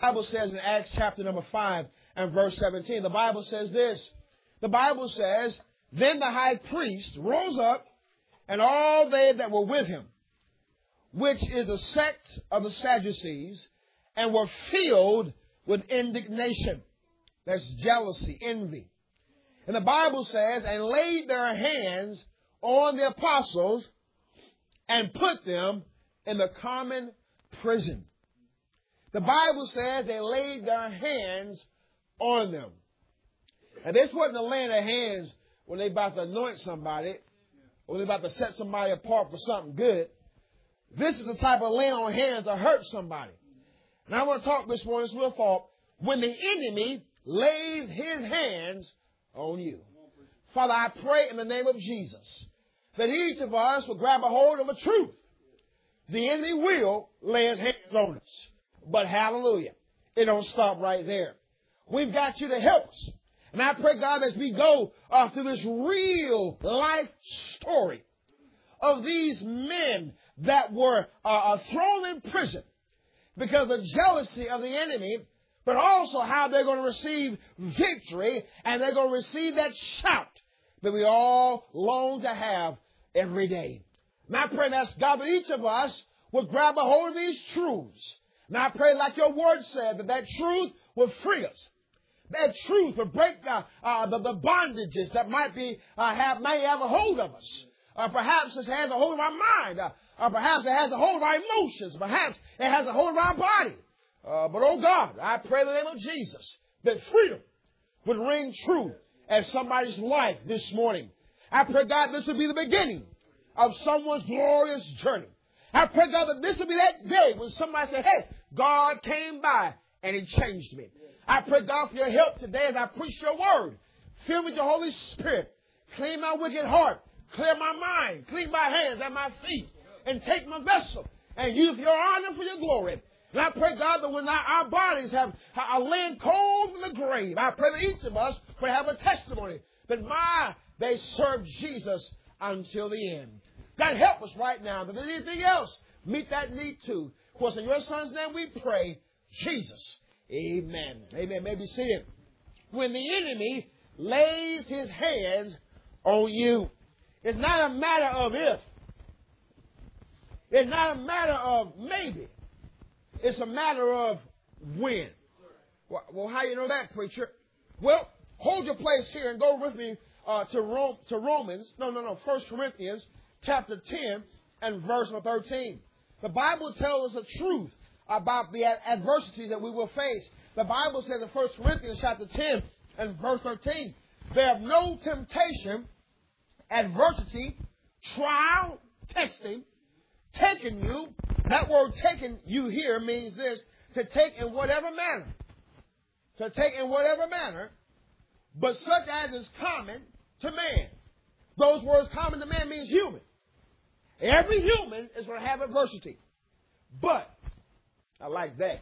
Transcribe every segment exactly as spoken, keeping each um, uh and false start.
Bible says in Acts chapter number five and verse seventeen, the Bible says this. The Bible says, then the high priest rose up, and all they that were with him, which is a sect of the Sadducees, and were filled with indignation. That's jealousy, envy. And the Bible says, and laid their hands on the apostles and put them in the common prison. The Bible says they laid their hands on them. And this wasn't the laying of hands when they about to anoint somebody or they about to set somebody apart for something good. This is the type of laying on hands to hurt somebody. And I want to talk this morning, this real thought, when the enemy lays his hands on you. Father, I pray in the name of Jesus that each of us will grab a hold of the truth. The enemy will lay his hands on us. But hallelujah, it don't stop right there. We've got you to help us. And I pray, God, as we go uh, through this real life story of these men that were uh, thrown in prison because of jealousy of the enemy, but also how they're going to receive victory and they're going to receive that shout that we all long to have every day. And I pray that, God, that each of us will grab a hold of these truths. And I pray, like your word said, that that truth will free us. That truth will break uh, uh, the, the bondages that might be uh, have may have a hold of us. Or perhaps it has a hold of our mind. Uh, or perhaps it has a hold of our emotions. Perhaps it has a hold of our body. Uh, but, oh God, I pray in the name of Jesus that freedom would ring true as somebody's life this morning. I pray, God, this will be the beginning of someone's glorious journey. I pray, God, that this will be that day when somebody said, hey, God came by and he changed me. I pray, God, for your help today as I preach your word. Fill me with your Holy Spirit. Clean my wicked heart. Clear my mind. Clean my hands and my feet. And take my vessel. And use your honor for your glory. And I pray, God, that when our bodies have are laying cold in the grave, I pray that each of us will have a testimony that my they served Jesus until the end. God, help us right now. If there's anything else, meet that need too. Of course, in your son's name we pray, Jesus. Amen. Amen. May be seated. When the enemy lays his hands on you, it's not a matter of if. It's not a matter of maybe. It's a matter of when. Well, how you know that, preacher? Well, hold your place here and go with me uh, to Rome, to Romans. No, no, no. First Corinthians chapter ten and verse thirteen. The Bible tells us the truth about the adversity that we will face. The Bible says in First Corinthians chapter ten and verse thirteen, there have no temptation, adversity, trial, testing, taken you. That word taken you here means this, to take in whatever manner. To take in whatever manner, but such as is common to man. Those words common to man means human. Every human is going to have adversity. But, I like that.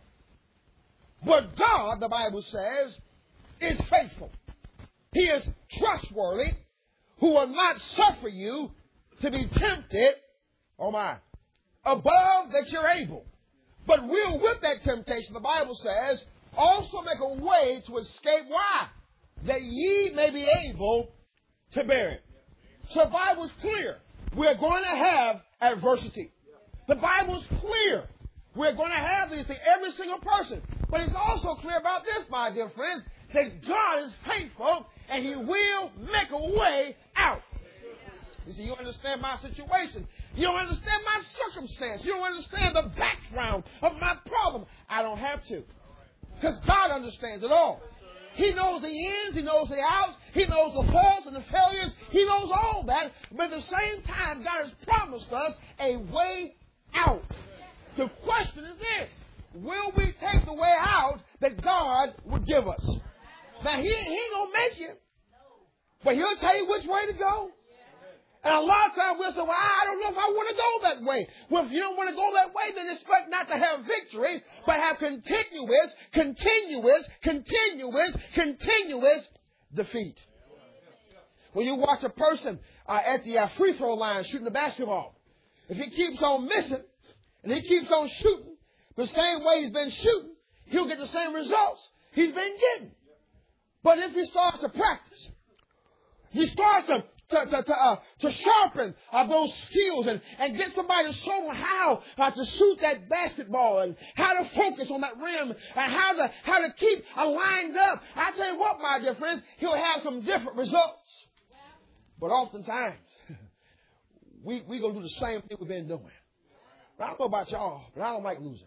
But God, the Bible says, is faithful. He is trustworthy, who will not suffer you to be tempted, oh my, above that you're able. But will with that temptation, the Bible says, also make a way to escape. Why? That ye may be able to bear it. So the Bible's clear. We're going to have adversity. The Bible's clear. We're going to have these things, every single person. But it's also clear about this, my dear friends, that God is faithful and he will make a way out. You see, you understand my situation. You don't understand my circumstance. You don't understand the background of my problem. I don't have to. Because God understands it all. He knows the ins, he knows the outs, he knows the faults and the failures, he knows all that. But at the same time, God has promised us a way out. The question is this: will we take the way out that God would give us? Now, he, he ain't going to make you, but he'll tell you which way to go. And a lot of times we'll say, well, I don't know if I want to go that way. Well, if you don't want to go that way, then expect not to have victory, but have continuous, continuous, continuous, continuous defeat. When you watch a person uh, at the uh, free throw line shooting the basketball, if he keeps on missing and he keeps on shooting the same way he's been shooting, he'll get the same results he's been getting. But if he starts to practice, he starts to to to to, uh, to sharpen uh, those skills and, and get somebody to show him how uh, to shoot that basketball and how to focus on that rim and how to how to keep uh, lined up. I tell you what, my dear friends, he'll have some different results. But oftentimes, we we gonna do the same thing we've been doing. I don't know about y'all, but I don't like losing.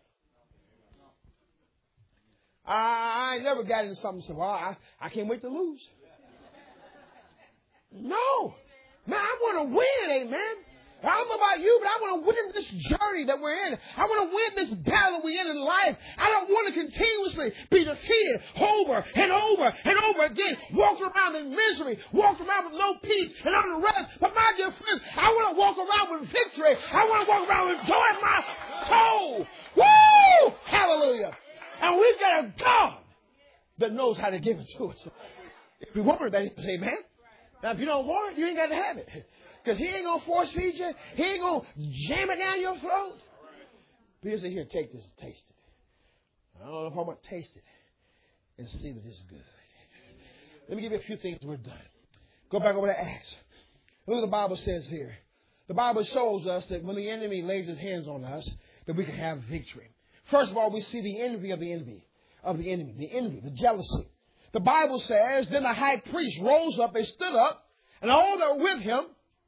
I, I ain't never got into something and said, well, I, I can't wait to lose. No. Man, I want to win, amen. I don't know about you, but I want to win this journey that we're in. I want to win this battle we're in in life. I don't want to continuously be defeated over and over and over again, walking around in misery, walking around with no peace and unrest. But my dear friends, I want to walk around with victory. I want to walk around with joy in my soul. Woo! Hallelujah. And we've got a God that knows how to give it to us. If we want it, then say, amen. Now, if you don't want it, you ain't got to have it. Because he ain't going to force feed you. He ain't going to jam it down your throat. But he said, here, take this and taste it. I don't know if I'm going to taste it and see that it's good. Let me give you a few things we're done. Go back over to Acts. Look what the Bible says here. The Bible shows us that when the enemy lays his hands on us, that we can have victory. First of all, we see the envy of the enemy, of the enemy, the envy, the jealousy. The Bible says, then the high priest rose up, they stood up, and all that were with him,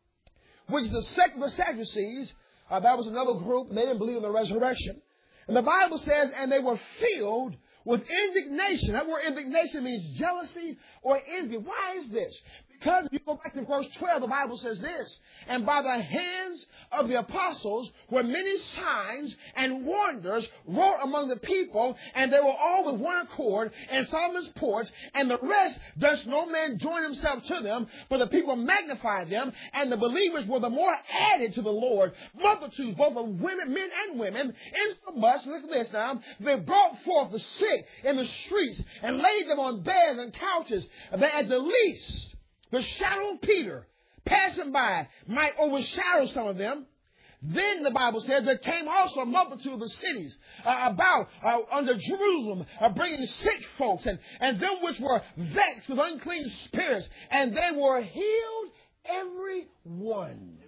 which is the sect of the Sadducees, uh, that was another group, and they didn't believe in the resurrection. And the Bible says, and they were filled with indignation. That word indignation means jealousy or envy. Why is this? Because if you go back to verse twelve, the Bible says this, and by the hands of the apostles were many signs and wonders wrought among the people, and they were all with one accord in Solomon's porch, and the rest does no man join himself to them, but the people magnified them, and the believers were the more added to the Lord, multitudes both of women, men and women, insomuch, look at this now, they brought forth the sick in the streets and laid them on beds and couches, that at the least the shadow of Peter passing by might overshadow some of them. Then the Bible says there came also a multitude of the cities uh, about uh, under Jerusalem, uh, bringing sick folks and, and them which were vexed with unclean spirits, and they were healed every one.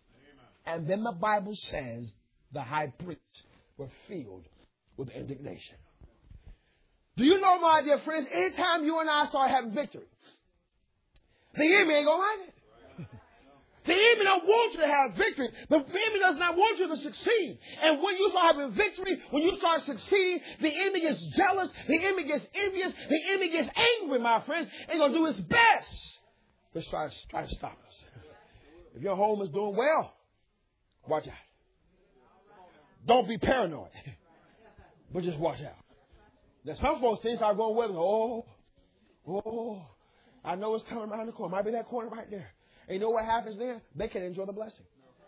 And then the Bible says the high priests were filled with indignation. Do you know, my dear friends, anytime you and I start having victory, the enemy ain't going to like it. The enemy don't want you to have victory. The enemy does not want you to succeed. And when you start having victory, when you start succeeding, the enemy gets jealous. The enemy gets envious. The enemy gets angry, my friends. And he's going to do his best to try, try to stop us. If your home is doing well, watch out. Don't be paranoid. But just watch out. Now, some folks things are going well. Oh, oh. I know it's coming around the corner. Might be that corner right there. And you know what happens then? They can enjoy the blessing.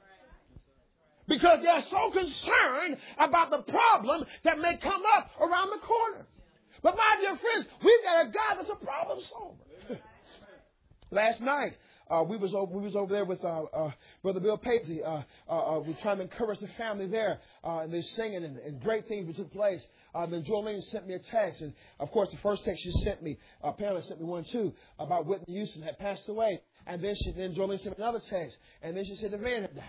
Because they're so concerned about the problem that may come up around the corner. But my dear friends, we've got a God that's a problem solver. Last night, uh, we was over, we was over there with uh, uh, Brother Bill Paisley. Uh, uh, uh, we're trying to encourage the family there. Uh, and they're singing and, and great things took place. Uh, then Jolene sent me a text. And, of course, the first text she sent me, uh, Pamela sent me one, too, about Whitney Houston had passed away. And then she, then Jolene sent me another text. And then she said the van had died.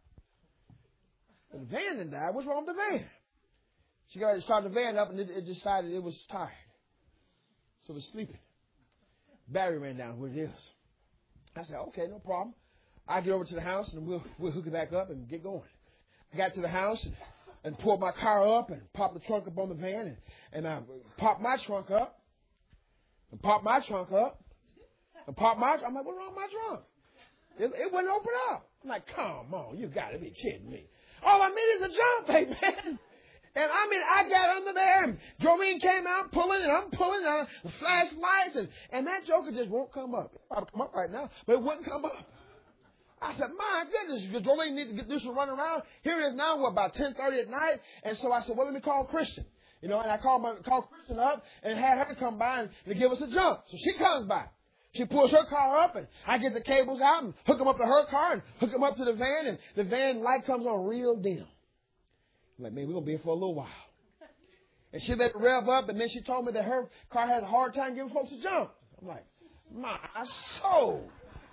And the van had died. What's wrong with the van? She got to start the van up, and it, it decided it was tired. So it was sleeping. Battery ran down where it is. I said, okay, no problem. I'll get over to the house, and we'll, we'll hook it back up and get going. I got to the house, and and pulled my car up and popped the trunk up on the van and, and I popped my trunk up and popped my trunk up and popped my I'm like, what's wrong with my trunk? It, it wouldn't open up. I'm like, come on, you got to be kidding me. All I mean is a jump, hey, man. And I mean, I got under there and Jolene came out pulling and I'm pulling uh, the flashlights and, and that joker just won't come up. It'll probably come up right now, but it wouldn't come up. I said, my goodness, Jolene needs to get this one running around. Here it is now, what, about ten thirty at night. And so I said, well, let me call Christian. You know, and I called, my, called Christian up and had her come by and, and give us a jump. So she comes by. She pulls her car up and I get the cables out and hook them up to her car and hook them up to the van. And the van light comes on real dim. I'm like, man, we're going to be here for a little while. And she let it rev up, and then she told me that her car has a hard time giving folks a jump. I'm like, my soul.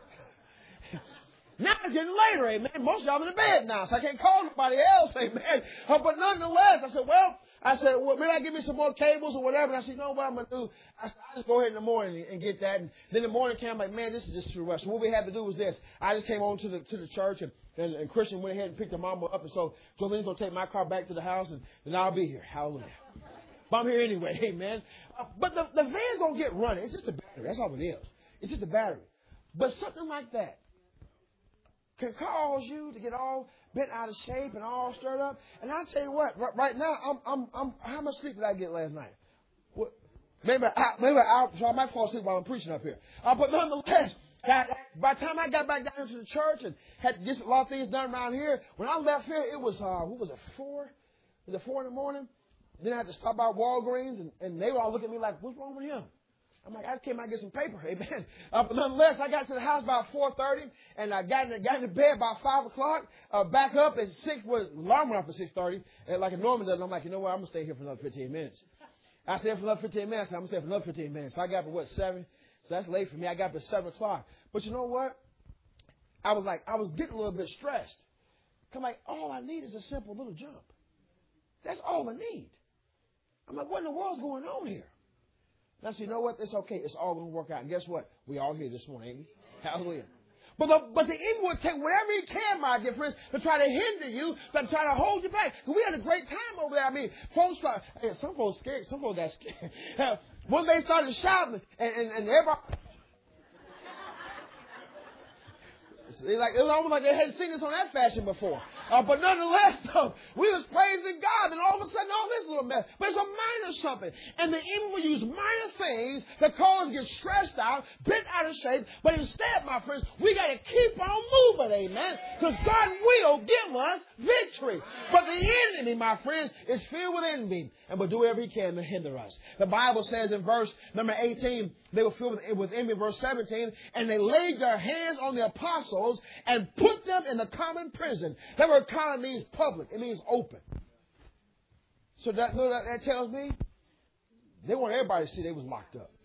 Now it's getting later, amen. Most of y'all in the bed now, so I can't call nobody else, amen. Uh, but nonetheless, I said, well, I said, well, maybe I give me some more cables or whatever. And I said, you know what I'm going to do? I said, I'll just go ahead in the morning and, and get that. And then the morning came, I'm like, man, this is just too rushed. What we had to do was this. I just came on to the to the church, and, and, and Christian went ahead and picked her mama up. And so Jolene's going to take my car back to the house, and then I'll be here. Hallelujah. But I'm here anyway, amen. Uh, but the, the van's going to get running. It's just a battery. That's all it is. It's just a battery. But something like that can cause you to get all bent out of shape and all stirred up. And I tell you what, right, right now, I'm, I'm, I'm, how much sleep did I get last night? What, maybe, I, maybe I, so I might fall asleep while I'm preaching up here. Uh, but nonetheless, I, by the time I got back down to the church and had to get a lot of things done around here, when I left here, it was, uh, what was it, four? Was it four in the morning? Then I had to stop by Walgreens, and, and they were all looking at me like, what's wrong with him? I'm like, I came out and get some paper, amen. Uh, but nonetheless, I got to the house about four thirty, and I got in, got in the bed about five o'clock, uh, back up at six, well, alarm went off at six thirty, and like it normally does, I'm like, you know what, I'm going to stay here for another fifteen minutes. I stayed for another fifteen minutes, and I'm going to stay for another fifteen minutes. So I got up at, what, seven? So that's late for me. I got up at seven o'clock. But you know what? I was like, I was getting a little bit stressed. I'm like, all I need is a simple little jump. That's all I need. I'm like, what in the world's going on here? And I said, you know what? It's okay. It's all going to work out. And guess what? We all here this morning, ain't we? Hallelujah. But the, but the enemy will take whatever he can, my dear friends, to try to hinder you, to try to hold you back. We had a great time over there. I mean, folks, try, hey, some folks scared. Some folks got scared. When they started shouting, and, and, and everybody... They like, it was almost like they hadn't seen this on that fashion before. Uh, but nonetheless, though, we was praising God, and all of a sudden, all this little mess. But it's a minor something. And the enemy will use minor things that cause us to get stressed out, bent out of shape. But instead, my friends, we got to keep on moving, amen. Because God will give us victory. But the enemy, my friends, is filled with envy and will do whatever he can to hinder us. The Bible says in verse number eighteen, they were filled with, with envy, verse seventeen, and they laid their hands on the apostles and put them in the common prison. That word common means public. It means open. So that, that, that tells me they want everybody to see they was locked up.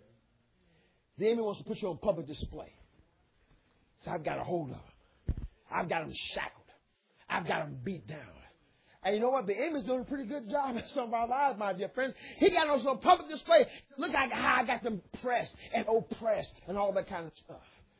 The enemy wants to put you on public display. So I've got a hold of them. I've got them shackled. I've got them beat down. And you know what? The enemy's doing a pretty good job in some of our lives, my dear friends. He got on some public display. Look at how I got them pressed and oppressed and all that kind of stuff.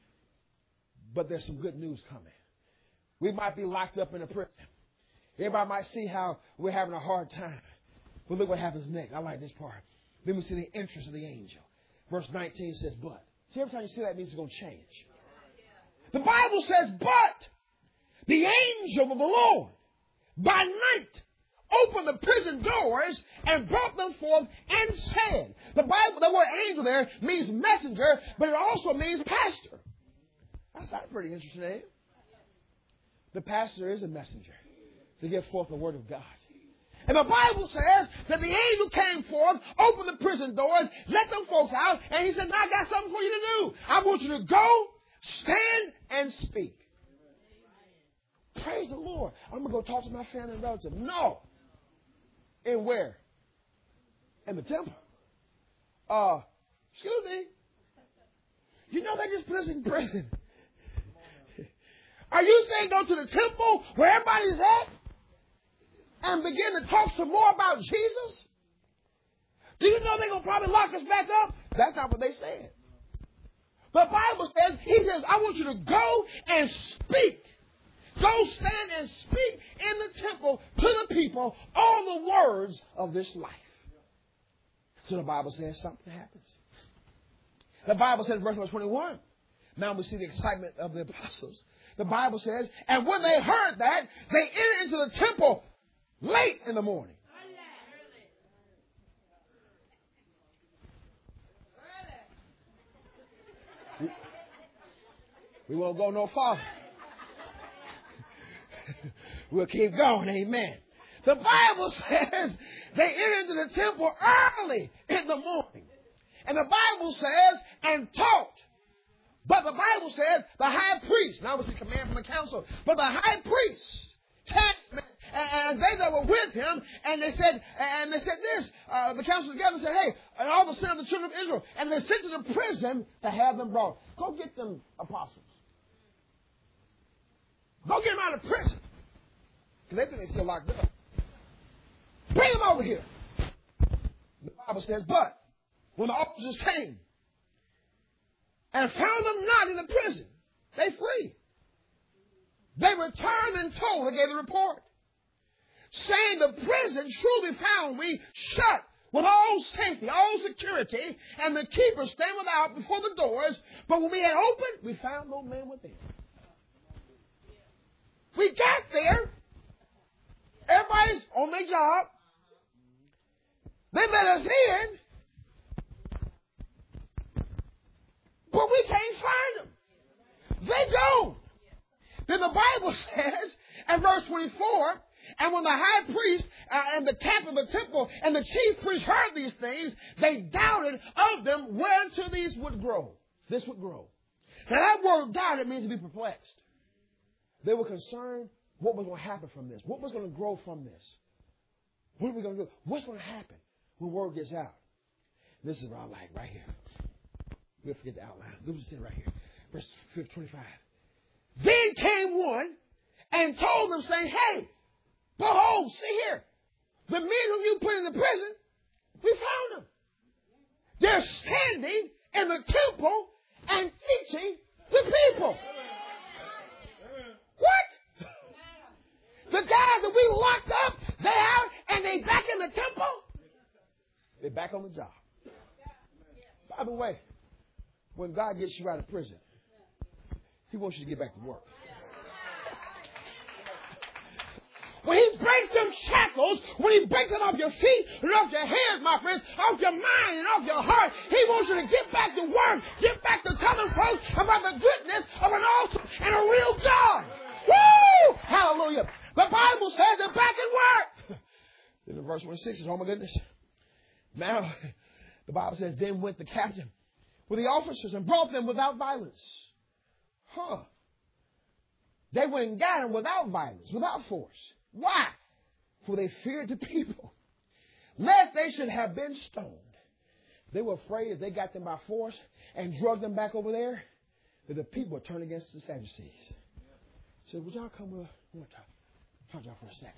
But there's some good news coming. We might be locked up in a prison. Everybody might see how we're having a hard time. But look what happens next. I like this part. Then we see the entrance of the angel. Verse nineteen says, but. See, every time you see that, it means it's going to change. The Bible says, but the angel of the Lord by night opened the prison doors and brought them forth and said. The Bible, the word angel there means messenger, but it also means pastor. That's not pretty interesting, ain't it? The pastor is a messenger to give forth the word of God. And the Bible says that the angel came forth, opened the prison doors, let them folks out, and he said, now I got something for you to do. I want you to go, stand, and speak. Praise the Lord. I'm going to go talk to my family and relatives. No. And where? In the temple. Uh, excuse me. You know they just put us in prison. Are you saying go to the temple where everybody's at and begin to talk some more about Jesus? Do you know they're going to probably lock us back up? That's not what they said. The Bible says, he says, I want you to go and speak. Go stand and speak in the temple to the people all the words of this life. So the Bible says something happens. The Bible says, verse number twenty-one. Now we see the excitement of the apostles. The Bible says, and when they heard that, they entered into the temple late in the morning. We, we won't go no farther. We'll keep going, amen. The Bible says they entered into the temple early in the morning. And the Bible says, and taught. But the Bible says the high priest, now it was a command from the council, but the high priest came and, and they that were with him, and they said, and they said this, uh, the council together said, hey, and all the sin of the children of Israel, and they sent to the prison to have them brought. Go get them apostles. Go get them out of prison. Because they think they're still locked up. Bring them over here. The Bible says, but when the officers came and found them not in the prison, they free. They returned and told, they gave the report, saying the prison truly found we shut with all safety, all security, and the keepers staying without before the doors. But when we had opened, we found no man within. We got there. Everybody's on their job. They let us in. But we can't find them. They don't. Then the Bible says, in verse twenty-four, and when the high priest uh, and the captain of the temple and the chief priest heard these things, they doubted of them whereunto these would grow. This would grow. Now that word doubted means to be perplexed. They were concerned what was going to happen from this. What was going to grow from this? What are we going to do? What's going to happen when word gets out? This is what I like right here. We'll forget the outline. Let's just sit right here. Verse twenty-five. Then came one and told them, saying, hey, behold, see here, the men whom you put in the prison, we found them. They're standing in the temple and teaching the people. What? The guys that we locked up, they out and they back in the temple? They're back on the job. By the way, when God gets you out of prison, He wants you to get back to work. When He breaks them shackles, when He breaks them off your feet and off your hands, my friends, off your mind and off your heart, He wants you to get back to work, get back to telling folks about the goodness of an awesome and a real God. Woo! Hallelujah. The Bible says they're back at work. Then in verse twenty-six says, oh my goodness. Now, the Bible says, then went the captain with the officers and brought them without violence. Huh. They went and got them without violence, without force. Why? For they feared the people, lest they should have been stoned. They were afraid if they got them by force and drugged them back over there, that the people would turn against the Sadducees. So would y'all come with, I want to talk, talk to y'all for a second.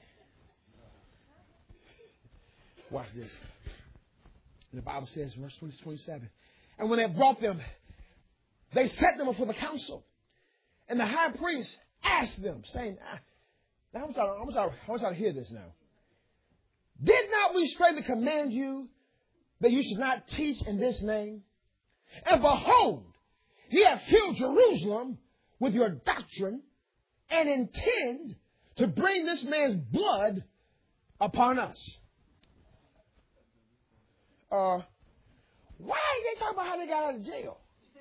Watch this. And the Bible says, verse twenty-seven, and when they brought them, they set them before the council. And the high priest asked them, saying, now I want y'all, I want y'all, I want y'all to hear this now. Did not we straightly command you that you should not teach in this name? And behold, ye have filled Jerusalem with your doctrine and intend to bring this man's blood upon us. Uh, why are they talking about how they got out of jail?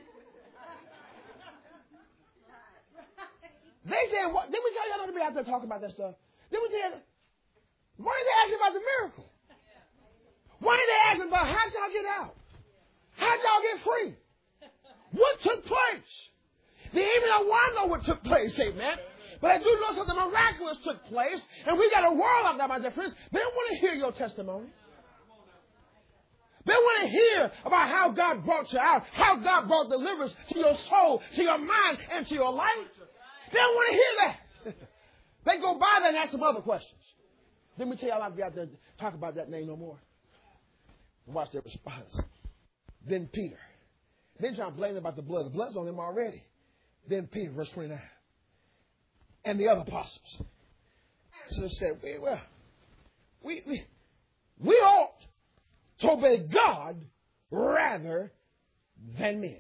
They said, what, didn't we tell y'all not to be out there talking about that stuff? Didn't we tell you? Why did they ask about the miracle? Why did they ask about how y'all get out? How y'all get free? What took place? They even don't want to know what took place, amen. But I do know something miraculous took place, and we got a world out there, my dear friends. They don't want to hear your testimony. They want to hear about how God brought you out, how God brought deliverance to your soul, to your mind, and to your life. They don't want to hear that. They go by that and ask some other questions. Let me tell y'all, I'll be out there to talk about that name no more. Watch their response. Then Peter. Then John blamed about the blood. The blood's on them already. Then Peter, verse twenty-nine. And the other apostles. So they said, well, we, we, we ought to obey God rather than men.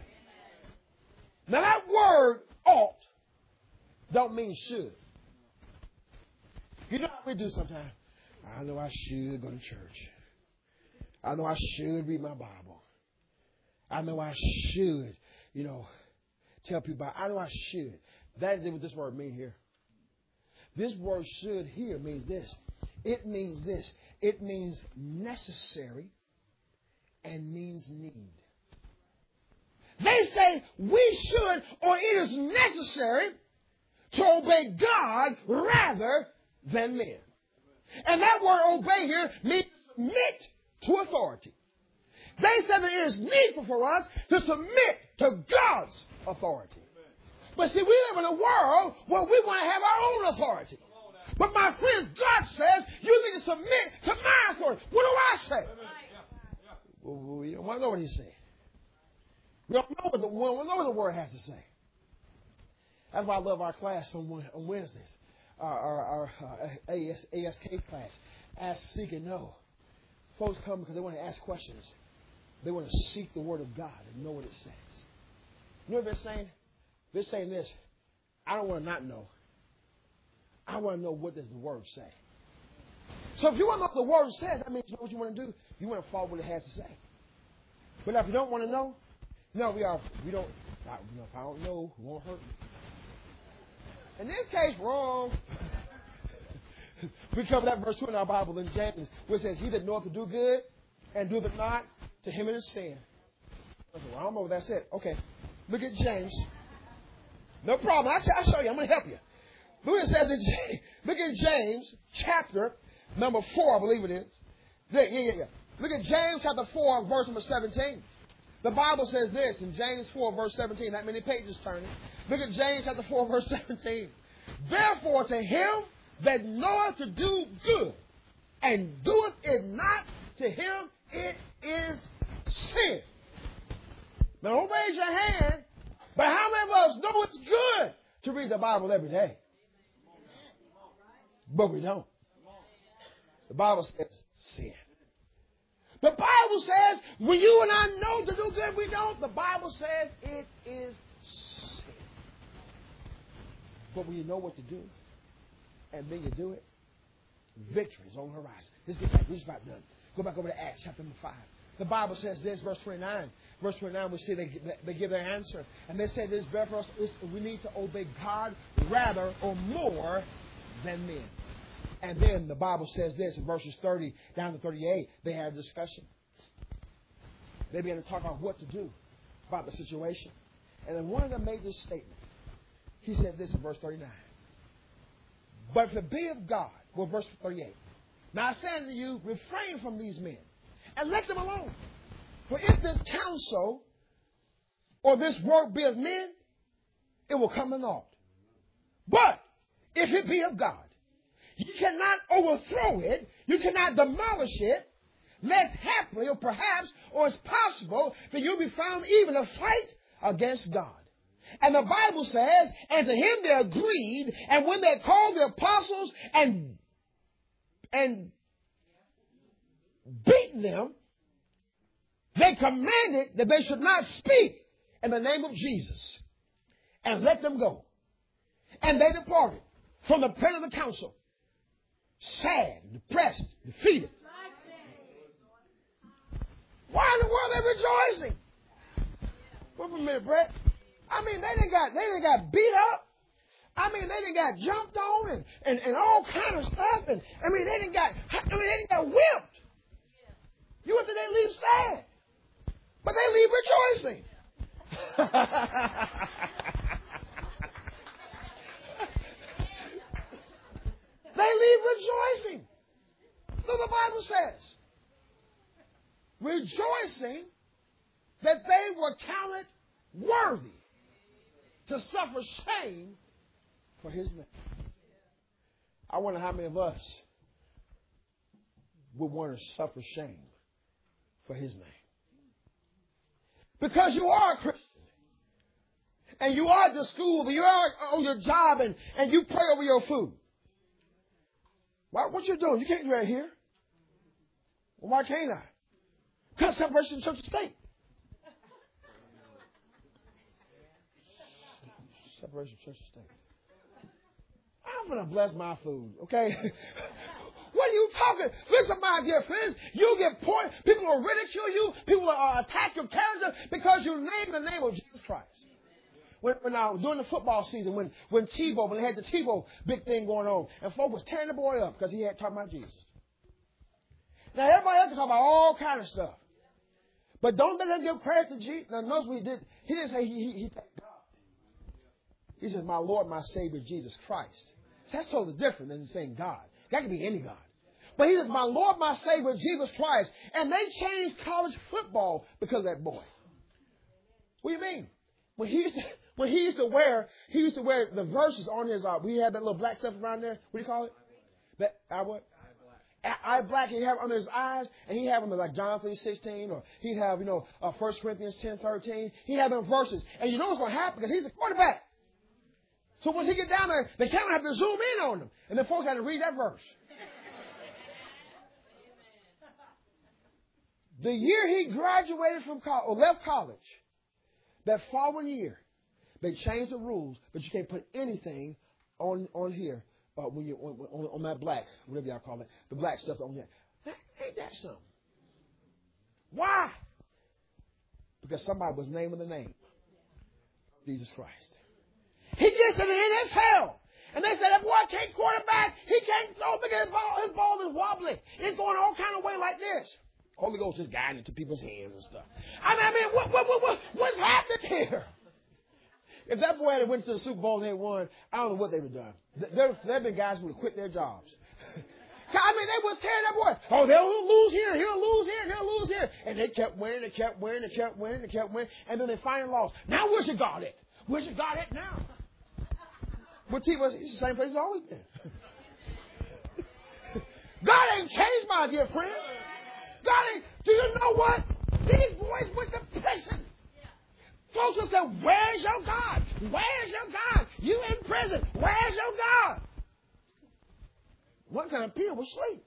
Now that word ought don't mean should. You know what we do sometimes? I know I should go to church. I know I should read my Bible. I know I should, you know, tell people about, I know I should. That is what this word means here. This word should here means this. It means this. It means necessary and means need. They say we should, or it is necessary to obey God rather than men. And that word obey here means submit to authority. They said that it is needful for us to submit to God's authority. But see, we live in a world where we want to have our own authority. But my friends, God says you need to submit to my authority. What do I say? Well, we don't want to know what he's saying. We don't know what the, we don't know what the word has to say. That's why I love our class on, on Wednesdays. Our, our, our uh, A S, A S K class. Ask, seek, and know. Folks come because they want to ask questions. They want to seek the word of God and know what it says. You know what they're saying? They're saying this. I don't want to not know. I want to know what does the word say. So if you want to know what the word says, that means you know what you want to do. You want to follow what it has to say. But now if you don't want to know, no, we are. We don't. I, you know, if I don't know, it won't hurt me. In this case, wrong. We cover that verse two in our Bible in James, where it says, "He that knoweth to do good and doeth it not, to him it is sin." I said, well, I don't know what that said. Okay, look at James. No problem. I'll, I'll show you. I'm going to help you. Look what it says in James. Look at James chapter number four, I believe it is. Yeah, yeah, yeah. Look at James chapter four, verse number seventeen. The Bible says this in James four, verse seventeen. That many pages turning. Look at James chapter four, verse seventeen. Therefore, to him that knoweth to do good and doeth it not, to him it is sin. Now, don't raise your hand, but how many of us know it's good to read the Bible every day? But we don't. The Bible says sin. The Bible says when you and I know to do good, we don't. The Bible says it is sin. But when you know what to do, and then you do it, victory is on the horizon. Let's get back. We're just about done. Go back over to Acts chapter number five. The Bible says this, verse twenty-nine. Verse twenty-nine, we see they, they give their answer. And they say this, therefore, we need to obey God rather or more than men. And then the Bible says this in verses thirty down to thirty-eight. They had a discussion. They began to talk about what to do about the situation. And then one of them made this statement. He said this in verse thirty-nine. But if it be of God, well, verse thirty-eight. Now I say unto you, refrain from these men and let them alone. For if this counsel or this work be of men, it will come to naught. But if it be of God, you cannot overthrow it. You cannot demolish it. Lest haply or perhaps or it's possible that you'll be found even to fight against God. And the Bible says, and to him they agreed, and when they called the apostles and, and beaten them, they commanded that they should not speak in the name of Jesus and let them go. And they departed from the presence of the council, sad, depressed, defeated. Why in the world are they rejoicing? Wait a minute, Brett. I mean, they didn't got they didn't got beat up. I mean, they didn't got jumped on and, and, and all kind of stuff. And I mean, they didn't got I mean, they didn't got whipped. You would think they leave sad, but they leave rejoicing. They leave rejoicing. So the Bible says, rejoicing that they were counted worthy to suffer shame for his name. I wonder how many of us would want to suffer shame for his name. Because you are a Christian. And you are at the school, you are on your job, and, and you pray over your food. Why, what you doing? You can't do that here. Well, why can't I? Because separation of church and state. Separation of church and state. I'm going to bless my food, okay? What are you talking? Listen, my dear friends, you get pointed. People will ridicule you. People will uh, attack your character because you name the name of Jesus Christ. When, when uh, during the football season, when when Tebow, when they had the Tebow big thing going on, and folks was tearing the boy up because he had talking about Jesus. Now everybody else can talk about all kind of stuff, but don't let them give credit to Jesus. Now notice what he did. He didn't say he he, he thanked God. He said, "My Lord, my Savior, Jesus Christ." That's totally different than saying God. That could be any God. But he is my Lord, my Savior, Jesus Christ. And they changed college football because of that boy. What do you mean? When he used to, when he used to wear, he used to wear the verses on his, uh, we had that little black stuff around there. What do you call it? That, eye what? Eye black. He'd have under his eyes, and he'd have them like John three sixteen, or he'd have, you know, uh, First Corinthians ten thirteen. He'd have them verses. And you know what's going to happen because he's a quarterback. So once he get down there, the camera have to zoom in on him. And then folks had to read that verse. The year he graduated from college, or left college, that following year, they changed the rules, but you can't put anything on, on here uh, when you on, on, on that black, whatever y'all call it, the black stuff on there. That, ain't that something? Why? Because somebody was naming the name. Jesus Christ. He gets in the N F L. And they said, that boy can't quarterback. He can't throw. Look at his ball. His ball is wobbly. It's going all kind of way like this. Holy Ghost is guiding it to people's hands and stuff. I mean, I mean what, what, what, what, what's happening here? If that boy had went to the Super Bowl and they won, I don't know what they would have done. There have been guys who would have quit their jobs. I mean, they would tear that boy. Oh, they'll lose here. He'll lose here. He'll lose here. And they kept winning. They kept winning. They kept winning. They kept winning. And then they finally lost. Now where's your God at? Where's your God at now? But T was it's the same place it's always been. God ain't changed, my dear friend. God ain't. Do you know what? These boys went to prison. Folks will say, where's your God? Where's your God? You in prison. Where's your God? One time Peter was asleep.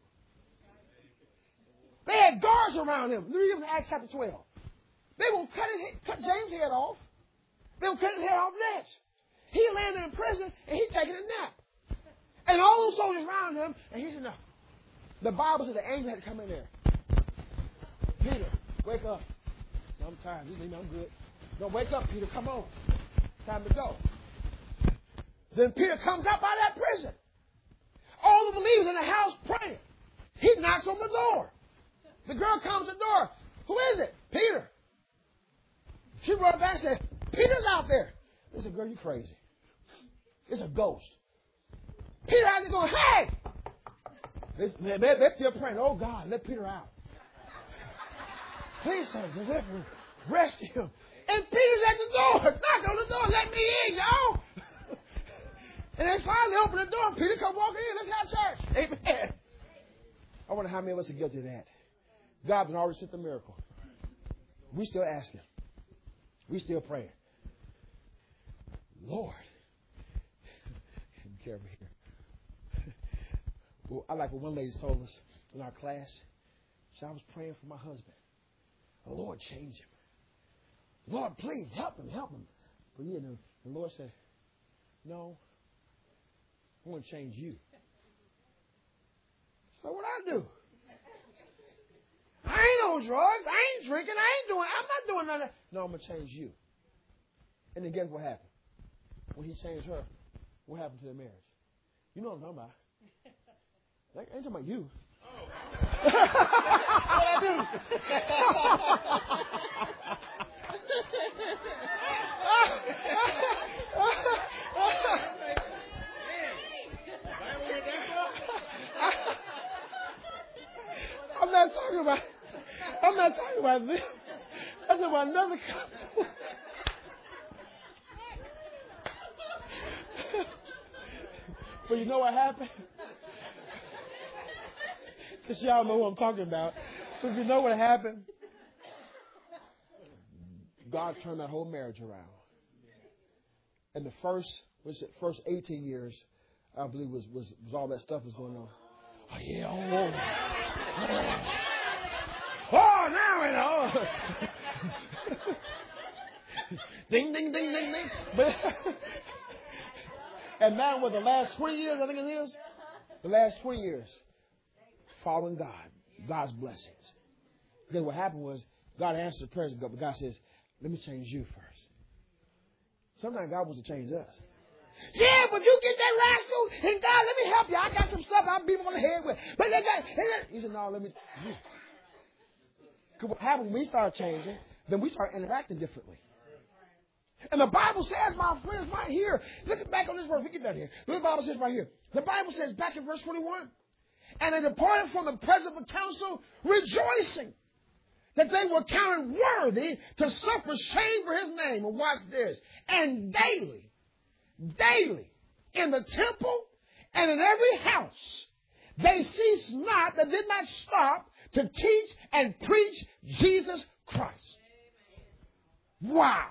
They had guards around him. Read him in Acts chapter twelve. They will cut his head, cut James' head off. They'll cut his head off next. He landed in prison and he taking a nap. And all those soldiers around him, and he said, no. The Bible said the angel had to come in there. Peter, wake up. So I'm tired. Just leave me. I'm good. No, wake up, Peter. Come on. Time to go. Then Peter comes out by that prison. All the believers in the house praying. He knocks on the door. The girl comes to the door. Who is it? Peter. She run back and said, Peter's out there. They said, girl, you crazy. It's a ghost. Peter has to go, hey! They're, they're still praying, oh God, let Peter out. Please, sir, deliver him. Rescue him. And Peter's at the door. Knock on the door. Let me in, y'all. And they finally open the door. And Peter come walking in. Let's have church. Amen. I wonder how many of us are guilty of that. God has already sent the miracle. We still asking. We still praying. Lord. Be careful here. Well, I like what one lady told us in our class. So I was praying for my husband. The Lord, change him. Lord, please help him, help him. But yeah, the, the Lord said, no, I want to change you. So what I do? I ain't on drugs. I ain't drinking. I ain't doing, I'm not doing none of that. No, I'm going to change you. And then guess what happened? When he changed her, what happened to the marriage? You know what I'm talking about. Like, I ain't talking about you. What I do? I'm not talking about. I'm not talking about this. I'm talking about another couple. But you know what happened? Since y'all know what I'm talking about. But you know what happened? God turned that whole marriage around. And the first, was it first eighteen years, I believe was, was, was all that stuff was going on. Oh yeah, oh, oh. Oh, now we know. Ding, ding, ding, ding, ding. But and now with the last twenty years, I think it is, the last twenty years, following God, God's blessings. Because what happened was God answered the prayers of God, but God says, let me change you first. Sometimes God wants to change us. Yeah, but you get that rascal, and God, let me help you. I got some stuff I'll beat him on the head with. But they got, he said, no, let me. Because what happened when we start changing, then we start interacting differently. And the Bible says, my friends, right here, look back on this verse. We get that here. Look what the Bible says right here. The Bible says back in verse twenty-one. And they departed from the presence of the council, rejoicing that they were counted worthy to suffer shame for his name. And watch this. And daily, daily, in the temple and in every house, they ceased not, they did not stop to teach and preach Jesus Christ. Wow.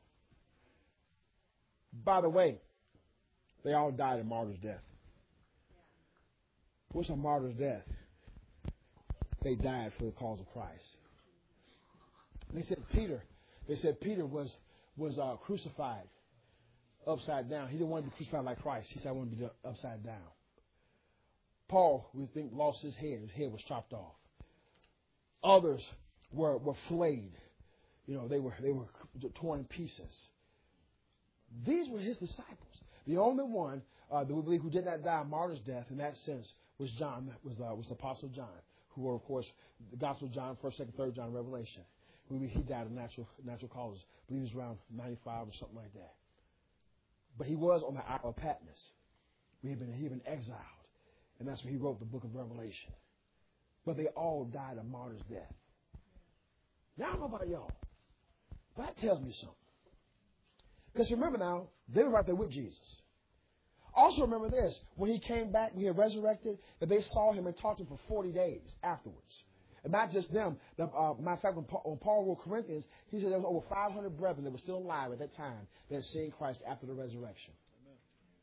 By the way, they all died a martyr's death. What's a martyr's death? They died for the cause of Christ. They said Peter, they said Peter was was uh, crucified upside down. He didn't want to be crucified like Christ. He said, I want to be upside down. Paul, we think, lost his head. His head was chopped off. Others were were flayed. You know, they were they were torn in pieces. These were his disciples. The only one uh, that we believe who did not die a martyr's death in that sense was John, was uh, was the Apostle John, who were, of course, the Gospel of John, First, Second, Third John, Revelation. We believe he died of natural natural causes. I believe he was around ninety-five or something like that. But he was on the Isle of Patmos. We had been he had been exiled, and that's where he wrote the book of Revelation. But they all died a martyr's death. Now I don't know about y'all, but that tells me something. Because remember now, they were right there with Jesus. Also remember this, when he came back, when he had resurrected, that they saw him and talked to him for forty days afterwards. And not just them. The, uh, matter of fact, when Paul, when Paul wrote Corinthians, he said there was over five hundred brethren that were still alive at that time that had seen Christ after the resurrection. Amen.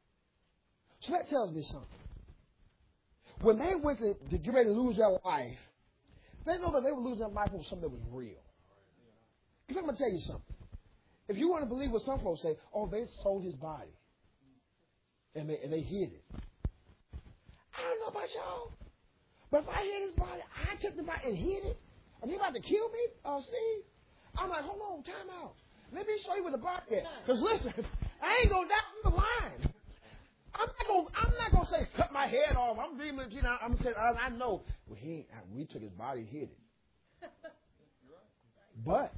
So that tells me something. When they went to, to get ready to lose their life, they know that they were losing their life over something that was real. Because I'm going to tell you something. If you want to believe what some folks say, oh, they sold his body. And they, and they hid it. I don't know about y'all. But if I hid his body, I took the body and hid it. And they about to kill me, uh, Steve. I'm like, hold on, time out. Let me show you where the body is. Because listen, I ain't going to die on the line. I'm not going I'm not gonna say cut my head off. I'm dreaming, you know, I'm saying, I, I know. Well, he ain't, we took his body and hid it. But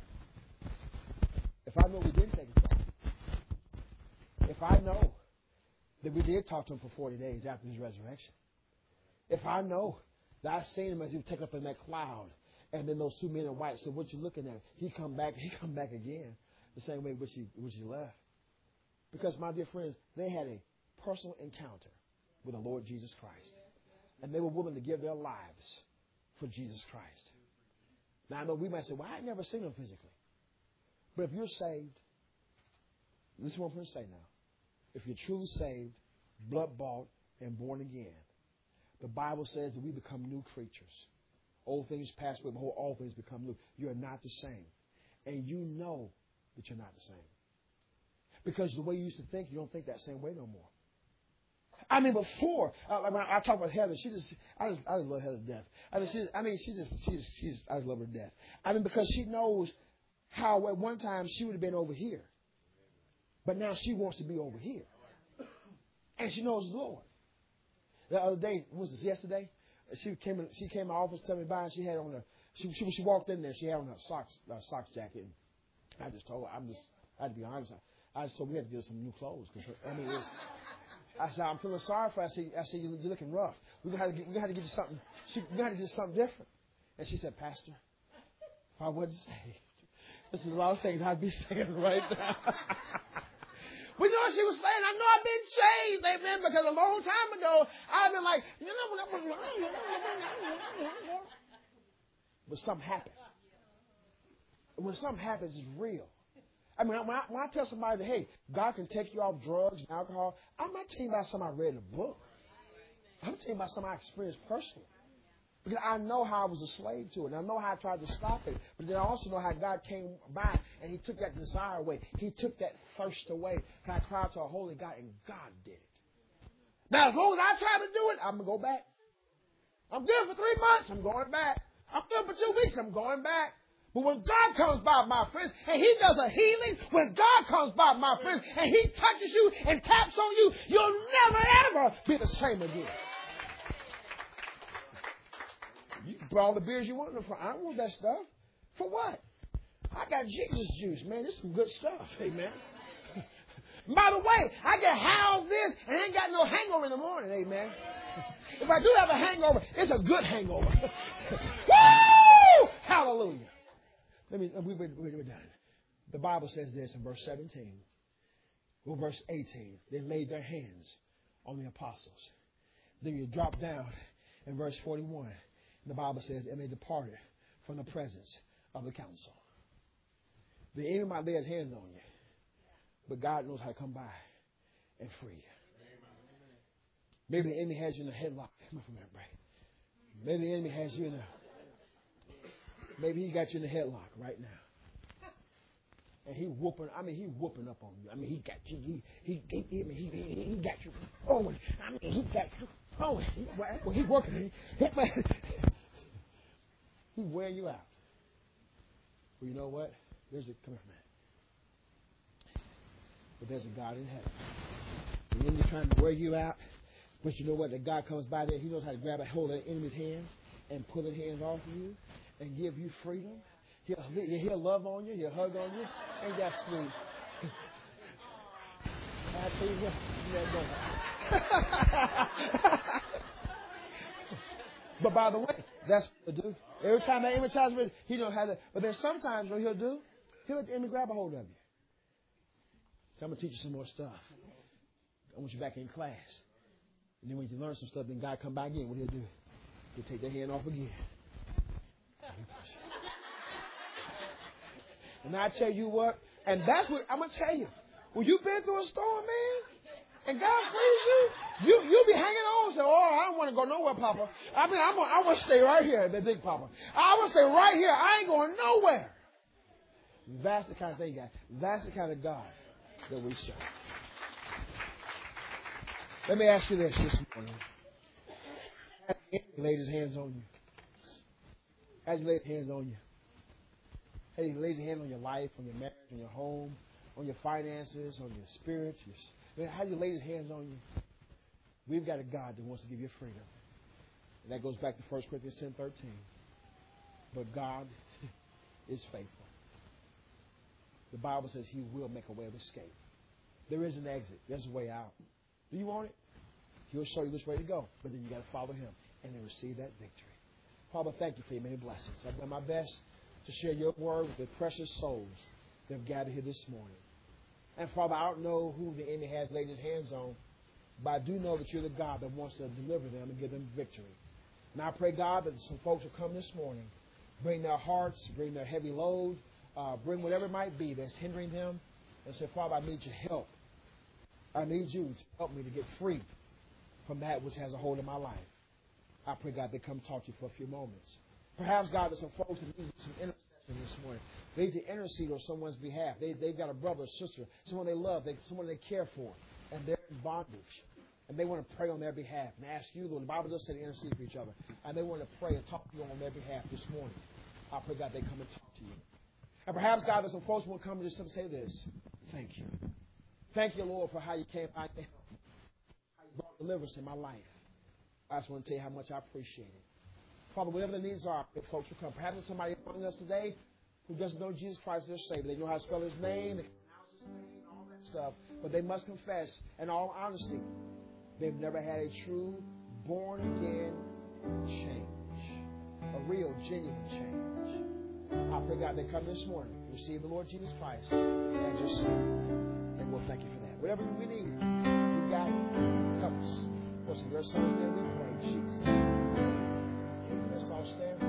if I know we didn't take his body, if I know that we did talk to him for forty days after his resurrection, if I know that I seen him as he was taken up in that cloud, and then those two men in white said, what you looking at? He come back, he come back again, the same way which he, which he left. Because, my dear friends, they had a personal encounter with the Lord Jesus Christ. And they were willing to give their lives for Jesus Christ. Now, I know we might say, well, I ain't never seen him physically. But if you're saved, this is what I'm going to say now. If you're truly saved, blood-bought, and born again, the Bible says that we become new creatures. Old things pass away, behold, all things become new. You're not the same. And you know that you're not the same. Because the way you used to think, you don't think that same way no more. I mean, before, uh, when I, I talk about Heather, she just, I just, I just love Heather to death. I mean, she, I mean, she just, she's, she's, I just love her to death. I mean, because she knows how at one time she would have been over here. But now she wants to be over here. And she knows the Lord. The other day, what was this, yesterday? She came in, she came in my office, tell me by, and she had on a, she, she, she walked in there, she had on a socks, uh, socks jacket. And I just told her, I'm just, I had to be honest. I just told her we had to get her some new clothes. Cause her, I mean, it, I said, I'm feeling sorry for her. I said, I said, you're looking rough. We're going to have to get, we're going to have to get you something, she, we're going to have to get something different. And she said, Pastor, if I wasn't saved, this is a lot of things I'd be saying right now. But you know what she was saying? I know I've been changed, amen, because a long time ago, I've been like, you know, but something happened. And when something happens, it's real. I mean, when I, when I tell somebody that, hey, God can take you off drugs and alcohol, I'm not telling you about something I read in a book. I'm telling you about something I experienced personally. Because I know how I was a slave to it. And I know how I tried to stop it. But then I also know how God came by and he took that desire away. He took that thirst away. And I cried to a holy God, and God did it. Now, as long as I try to do it, I'm going to go back. I'm good for three months. I'm going back. I'm good for two weeks. I'm going back. But when God comes by, my friends, and he does a healing, when God comes by, my friends, and he touches you and taps on you, you'll never, ever be the same again. You can put all the beers you want in the front. I don't want that stuff. For what? I got Jesus juice, man. This is some good stuff. Amen. And by the way, I can have this and ain't got no hangover in the morning. Amen. If I do have a hangover, it's a good hangover. Woo! Hallelujah. Let me, we, we, we, we're done. The Bible says this in verse seventeen. Well, verse eighteen. They laid their hands on the apostles. Then you drop down in verse forty-one. The Bible says, and they departed from the presence of the council. The enemy might lay his hands on you, but God knows how to come by and free you. Maybe the enemy has you in a headlock. Maybe the enemy has you in a... Maybe he got you in a headlock right now. And he whooping, I mean, he whooping up on you. I mean, he got you. He, he, he, he, he, he got you. Oh, I mean, he got you. Oh, he, well, he's working. He, he's wearing you out. Well, you know what? There's a, come here, man. But there's a God in heaven. The enemy's trying to wear you out. But you know what? The God comes by there. He knows how to grab a hold of the enemy's hands and pull his hands off of you and give you freedom. He'll, he'll love on you. He'll hug on you. Ain't that sweet? I tell you what. But by the way, that's what he'll do. Every time that enemy tries to, he knows how to. But then sometimes what he'll do, he'll let the enemy grab a hold of you. So I'm going to teach you some more stuff. I want you back in class. And then when you learn some stuff, then God come back again. What he'll do? He'll take their hand off again. And I tell you what, and that's what I'm going to tell you. When you've been through a storm, man, and God frees you, you, you'll be hanging on and say, oh, I don't want to go nowhere, Papa. I mean, I'm gonna, I want to stay right here, the big Papa. I want to stay right here. I ain't going nowhere. That's the kind of thing, guys. That's the kind of God that we serve. Let me ask you this this morning. Has he laid his hands on you? Has he laid his hands on you? Has he laid his hand on your life, on your marriage, on your home, on your finances, on your spirit? Your, has he laid his hands on you? We've got a God that wants to give you freedom. And that goes back to First Corinthians ten thirteen. But God is faithful. The Bible says he will make a way of escape. There is an exit. There's a way out. Do you want it? He'll show you which way to go. But then you got to follow him and then receive that victory. Father, thank you for your many blessings. I've done my best to share your word with the precious souls that have gathered here this morning. And Father, I don't know who the enemy has laid his hands on, but I do know that you're the God that wants to deliver them and give them victory. And I pray, God, that some folks will come this morning, bring their hearts, bring their heavy load, uh, bring whatever it might be that's hindering them, and say, Father, I need your help. I need you to help me to get free from that which has a hold of my life. I pray, God, they come talk to you for a few moments. Perhaps, God, there's some folks that need some intercession this morning. They need to intercede on someone's behalf. They, they've got a brother or sister, someone they love, they, someone they care for, and they're in bondage. And they want to pray on their behalf and ask you, Lord. The Bible does say to intercede for each other. And they want to pray and talk to you on their behalf this morning. I pray, God, they come and talk to you. And perhaps, God, there's some folks who will come and just say this. Thank you. Thank you, Lord, for how you came by and how you brought deliverance in my life. I just want to tell you how much I appreciate it. Father, whatever the needs are, if folks will come. Perhaps there's somebody among us today who doesn't know Jesus Christ as their Savior. They know how to spell his name, they can pronounce his name, and all that stuff. But they must confess, in all honesty, they've never had a true, born-again change. A real, genuine change. I pray, God, they come this morning, receive the Lord Jesus Christ as their Savior. And we'll thank you for that. Whatever we need, you got it. Help us. Of course, in your Son's name we pray, Jesus. Amen. Let's all stand.